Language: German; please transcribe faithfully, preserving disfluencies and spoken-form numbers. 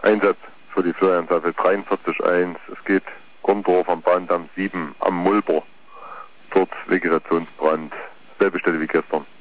Einsatz für die Florianstaffel dreiundvierzig eins. Es geht Gondorf am Bahndamm sieben am Mulper. Dort Vegetationsbrand. Selbe Stelle wie gestern.